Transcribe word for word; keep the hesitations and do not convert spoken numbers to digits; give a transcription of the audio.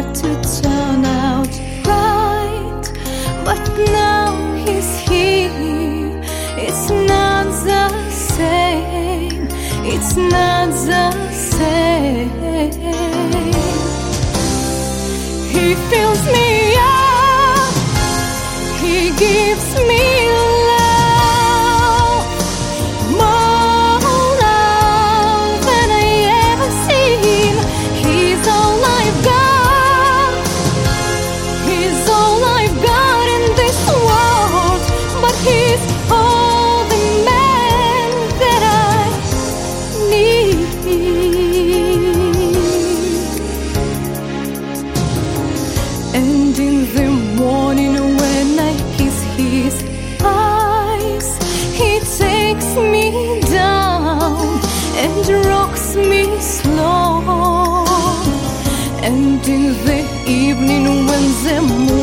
hard to turn out right, but now he's here. It's not the same. It's not the same. He fills me up. He gives me love, more love than I ever seen. He's all I've got. He's all I've got in this world. But he's all the man that I need. And in the morning when I kiss his eyes, he takes me down and rocks me slow. And in the evening when the moon